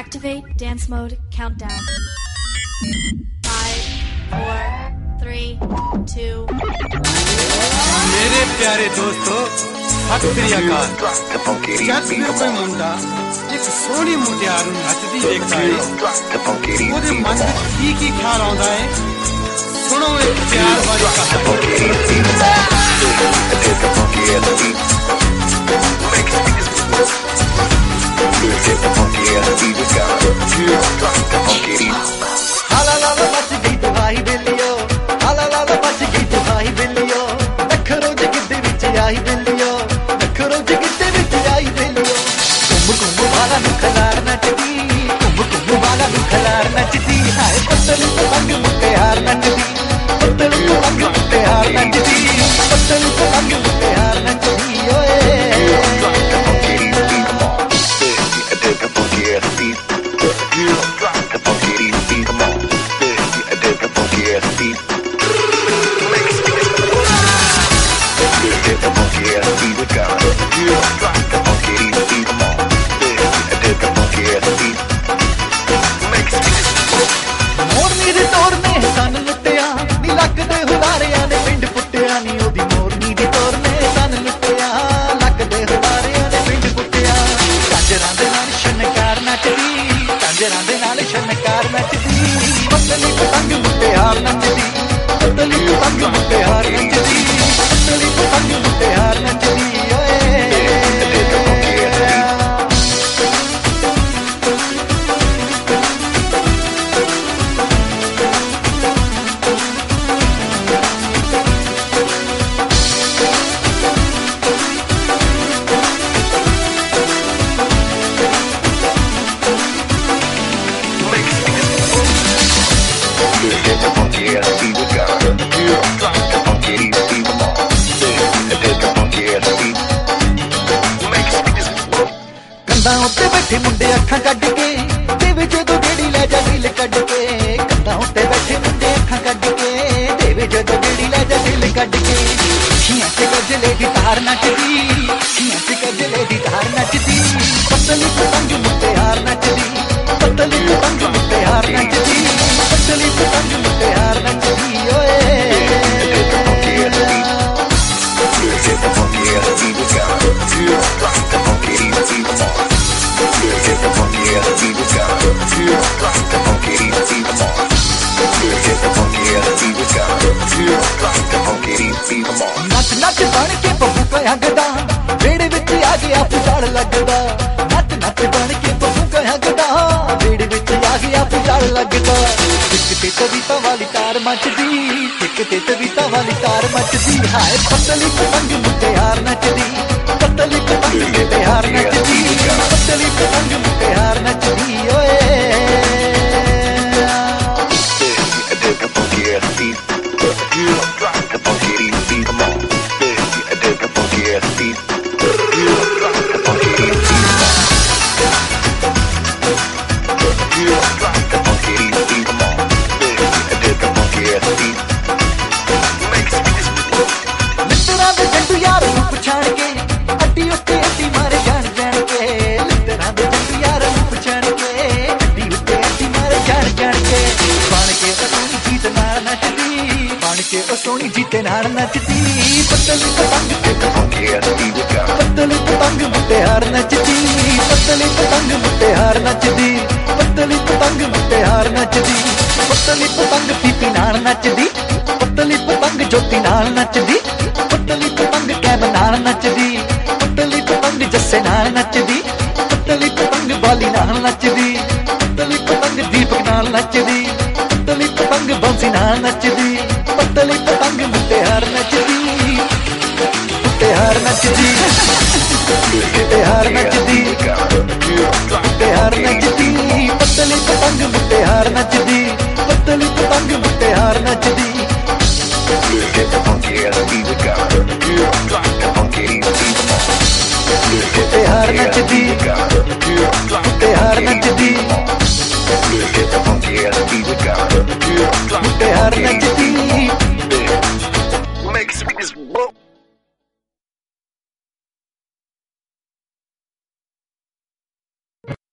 Activate dance mode countdown. 5, 4, 3, 2. मेरे प्यारे दोस्तों, सत श्री अकाल। जब भी कोई मुंडा एक सोहनी मुटियार नूं नचदी देखदा है, ਉਹਦੇ मन ਵਿੱਚ ਕੀ ख्याल आउंदा है, सुनो एक प्यार वाली कहानी। हाला लाला बच गई दवाई बेलियो, हाला लाला बच गई दवाई बेलियो, नखरो जगिद्दे विच आई बेलियो, नखरो जगिद्दे विच आई बेलियो। कुंभ कुंभ वाला नूं खलार नचदी, कुंभ कुंभ वाला नूं खलार नचदी, हाय पत्तली पतंग मुटियार नचदी, पत्तली पतंग मुटियार नचदी, पत्तली पतंग मुटियार नचदी ओए। मोरनी दे तोरने सन लुटिया नी लगदे हुलारियां ने पिंड पुट्टिया नी ओदी मोरनी दे तोरने सन लुटिया लगदे हुलारियां ने पिंड पुट्टिया। कांजरां दे नाल शनकार नचदी, कांजरां दे नाल शनकार नचदी, पतली पतंग मुटियार नचदी, पतली पतंग मुटियार नचदी, पतली पतंग मुटियार नचदी ओए। कंधां उत्ते बैठे मुंडे अखां कड्ड के देवे जदों गेड़ी लै जा दिल कड्ड के, कंधां उत्ते बैठे मुंडे अखां कड्ड के देवे जदों गेड़ी लै जा दिल कड्ड के। खियां ते गजले दी तार नचदी, खियां ते गजले दी तार नचदी, पतली पतंग मुटियार नचदी, पतली पतंग मुटियार नचदी, पतली पतंग मुटियार नचदी ओए। नच नच बन के बहू कहंगदा वेड़े विच आ गया पुजाड़ लगदा, नच नच बन के बहू कहंगदा वेड़े विच आ गया पुजाड़ लगदा। एक ते तवीता वाली तार मचदी, एक ते तवीता वाली तार मचदी, हाय पतली पतंग मुटियार नचदी, पतली पतंग मुटियार नचदी, पतली पतंग मुटियार नचदी ओए। लित्तरां दे जंडू यार नूं पछाण के अड्डी उत्ते अड्डी मारे जाण जाण के, लित्तरां दे जंडू यार नूं पछाण के अड्डी उत्ते अड्डी मारे जाण जाण के। बण के ओ सोहणी जीत नाल नचदी, बण के ओ सोहणी जीते नाल नचदी, पतली पतंग पतली पतंग मुटियार नचदी, पतली पतंग मुटियार नचदी, पतली पतंग मुटियार नचदी, पतली पतंग पीपी नाल नचदी, पतली पतंग जोती नाल नचदी, पतली पतंग कैब नाल नचदी, पतली पतंग जस्से नाल नचदी, पतली पतंग बाली नाल नचदी, पतली पतंग दीपक नाल नचदी, पतली पतंग बंसी नाल नचदी, पतली पतंग मुटियार नचदी, मुटियार नचदी, मुटियार नचदी, मुटियार नचदी, पतली पतंग मुटियार नचदी।